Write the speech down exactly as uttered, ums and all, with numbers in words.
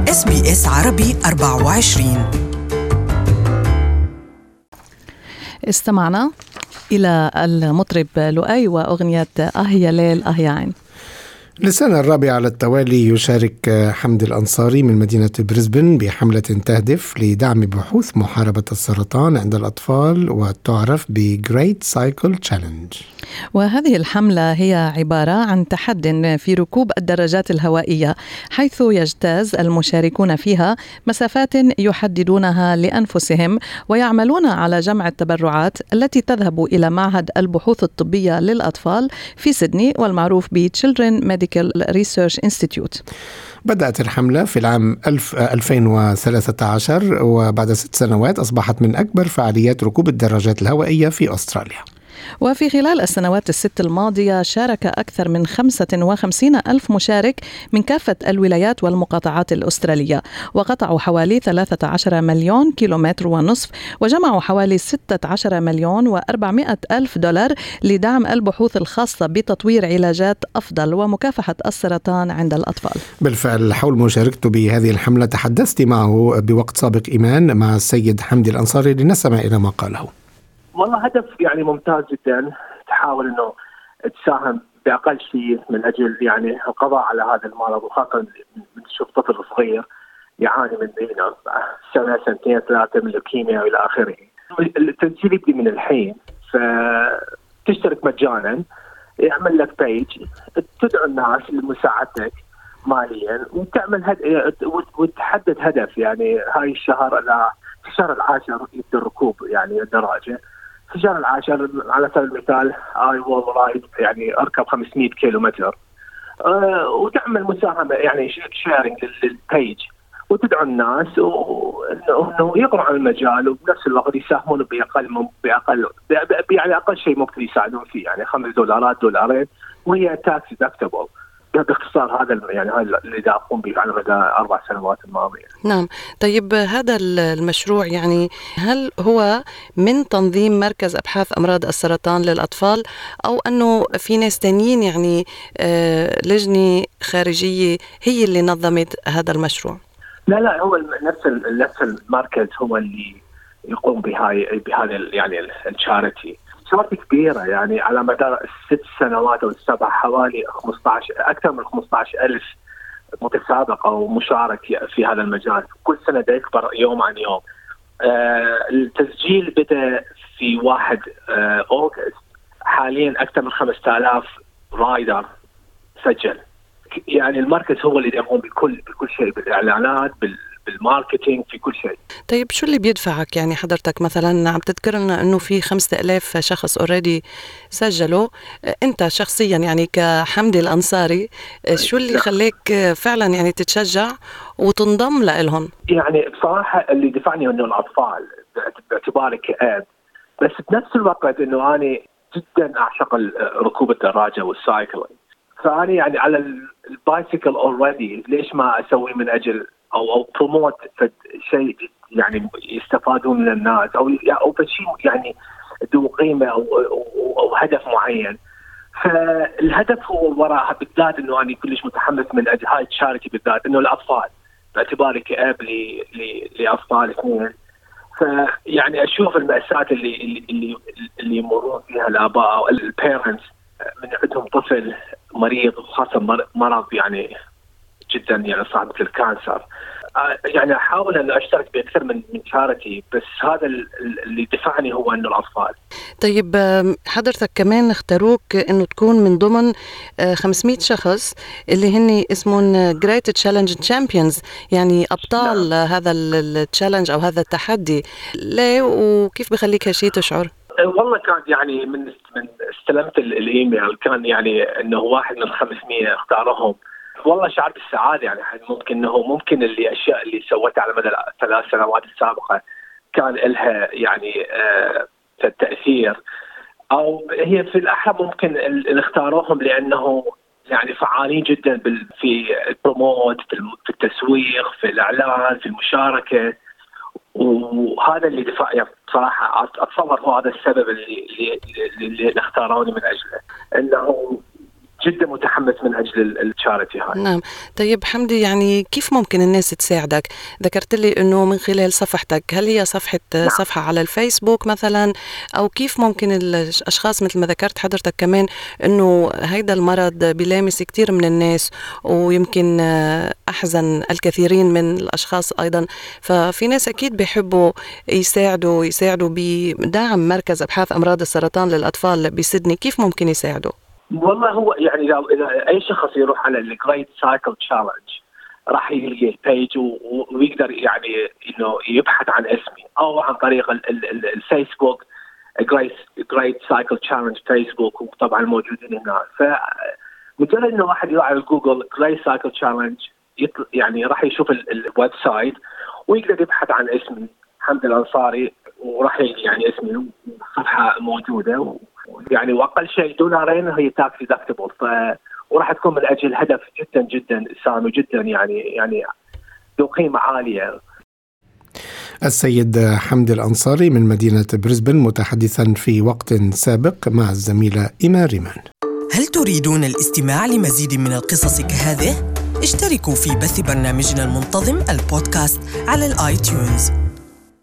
إس بي إس عربي أربعة وعشرين. استمعنا إلى المطرب لؤي وأغنية آه يا ليل آه يا عين. للسنة الرابعة على التوالي يشارك حمدي الأنصاري من مدينة بريسبن بحملة تهدف لدعم بحوث محاربة السرطان عند الأطفال وتعرف بجريت سايكل تشالنج. وهذه الحملة هي عبارة عن تحد في ركوب الدراجات الهوائية، حيث يجتاز المشاركون فيها مسافات يحددونها لأنفسهم ويعملون على جمع التبرعات التي تذهب إلى معهد البحوث الطبية للأطفال في سيدني والمعروف ب Children Medical Research Institute. بدأت الحملة في العام ألفين وثلاثة عشر وبعد ست سنوات أصبحت من أكبر فعاليات ركوب الدراجات الهوائية في أستراليا. وفي خلال السنوات الست الماضية شارك أكثر من خمسة وخمسين ألف مشارك من كافة الولايات والمقاطعات الأسترالية، وقطعوا حوالي ثلاثة عشر مليون كيلومتر ونصف، وجمعوا حوالي ستة عشر مليون وأربعمائة ألف دولار لدعم البحوث الخاصة بتطوير علاجات أفضل ومكافحة السرطان عند الأطفال. بالفعل حول مشاركته بهذه الحملة تحدثت معه بوقت سابق إيمان مع السيد حمدي الأنصاري لنسمع إلى ما قاله. والله هدف يعني ممتاز جدا، تحاول انه تساهم باقل شيء من اجل يعني القضاء على هذا المرض، وخاصه من تشوف طفل صغير يعاني من هنا سنه سنتين ثلاثه من لوكيميا والى اخره. التسجيل يبدي من الحين، فتشترك مجانا، يعمل لك بيج، تدعو الناس لمساعدتك ماليا، وتعمل هد... وتحدد هدف. يعني هاي الشهر لا في الشهر العاشر يبدا الركوب يعني الدراجه. في الشهر العاشر على سبيل المثال اي وول رايد يعني اركب خمسمائة كيلو متر، أه وتعمل مساهمه يعني شيرنج للبيج، وتدعو الناس انه يقرأوا عن المجال، وبنفس الوقت يساهمون باقل باقل يعني اقل شيء ممكن يساعدون فيه، يعني خمس دولارات دولارين، وهي تاكس ديدكتبل. باختصار هذا يعني هذا اللي دا أقوم به على مدى أربع سنوات الماضية. نعم. طيب هذا المشروع يعني هل هو من تنظيم مركز أبحاث أمراض السرطان للأطفال، أو أنه في ناس تانيين يعني آه لجنة خارجية هي اللي نظمت هذا المشروع؟ لا لا هو نفس نفس المركز هو اللي يقوم بهاي بهذا يعني الشاريتي. شارتي كبيرة يعني على مدار الست سنوات أو السبع حوالي خمسة عشر أكثر من خمسة عشر ألف متسابق أو مشارك في هذا المجال، كل سنة ده يكبر يوم عن يوم. آه التسجيل بدأ في واحد آه أغسطس، حاليا أكثر من خمسة آلاف رايدر سجل. يعني المركز هو اللي يقوم بكل بكل شيء، بالإعلانات بال بالماركتينج في كل شيء. طيب شو اللي بيدفعك يعني حضرتك مثلا عم تذكر لنا انه في خمسة آلاف شخص اوريدي سجلوا، انت شخصيا يعني كحمدي الأنصاري شو اللي خليك فعلا يعني تتشجع وتنضم لهم؟ يعني بصراحة اللي دفعني انه الاطفال باعتباري كأب، بس بنفس الوقت انه انا جدا اعشق ركوب الدراجة والسايكلينج، فاني يعني على البايسيكل اوريدي، ليش ما اسوي من اجل او او بروموت شيء يعني يستفادون من الناس، او او شيء يعني ذو قيمه او, أو, أو هدف معين. فالهدف هو وراء بالذات انه انا كلش متحمس من اجل هاي الشاريتي بالذات، انه الاطفال باعتباري كأب لاطفال اثنين، فيعني اشوف المأساة اللي اللي اللي يمرون فيها الاباء او البيرنتس من عندهم طفل مريض، وخاصه مرض يعني جدا يعني صعب مثل الكانسر. يعني احاول ان اشترك باكثر من من شارتي، بس هذا اللي دفعني هو انه الاطفال. طيب حضرتك كمان اختاروك انه تكون من ضمن خمسمائة شخص اللي هن اسمهم جريت تشالنج تشامبيونز، يعني ابطال نعم. هذا التشالنج او هذا التحدي. ليه وكيف بخليك هالشيء تشعر؟ والله كان يعني من من استلمت الايميل كان يعني انه واحد من خمسمائة اختارهم. والله شعرت بالسعادة، يعني ممكن انه ممكن اللي اشياء اللي سويتها على مدى الثلاث سنوات السابقة كان لها يعني آه تأثير، او هي في الاحرى ممكن اللي اختاروهم لانه يعني فعالين جدا في البروموت، في التسويق، في الاعلان، في المشاركة، وهذا اللي دفع يعني بصراحة اتصور هو هذا السبب اللي اللي, اللي اختاروني من اجله، انه جدا متحمس من أجل التشاريتي هاي. نعم. طيب حمدي، يعني كيف ممكن الناس تساعدك؟ ذكرت لي أنه من خلال صفحتك، هل هي صفحة نعم. صفحة على الفيسبوك مثلا، أو كيف ممكن الأشخاص مثل ما ذكرت حضرتك كمان أنه هيدا المرض بيلامس كتير من الناس ويمكن أحزن الكثيرين من الأشخاص أيضا، ففي ناس أكيد بيحبوا يساعدوا يساعدوا بدعم مركز أبحاث أمراض السرطان للأطفال بسيدني، كيف ممكن يساعدوا؟ والله هو يعني لو إذا أي شخص يروح على الجريت سايكل تشالنج راح يلقى البيج ويقدر يعني إنه يبحث عن اسمي أو عن طريق الفيسبوك جريت جريت سايكل تشالنج فيسبوك، وطبعا موجودين هنا. فمجرد إنه واحد يروح على جوجل جريت سايكل تشالنج يعني راح يشوف الويب سايت ويقدر يبحث عن اسمي حمد الأنصاري، وراح يعني اسمي صفحة موجودة، يعني وأقل شيء دولارين هي تاكس ديدكتبل، ف وراح تكون من أجل هدف جدا جدا سامي جدا يعني يعني ذو قيمة عالية. السيد حمد الأنصاري من مدينة بريسبن متحدثا في وقت سابق مع الزميلة إيمان ريمان. هل تريدون الاستماع لمزيد من القصص كهذه؟ اشتركوا في بث برنامجنا المنتظم البودكاست على الآيتيونز.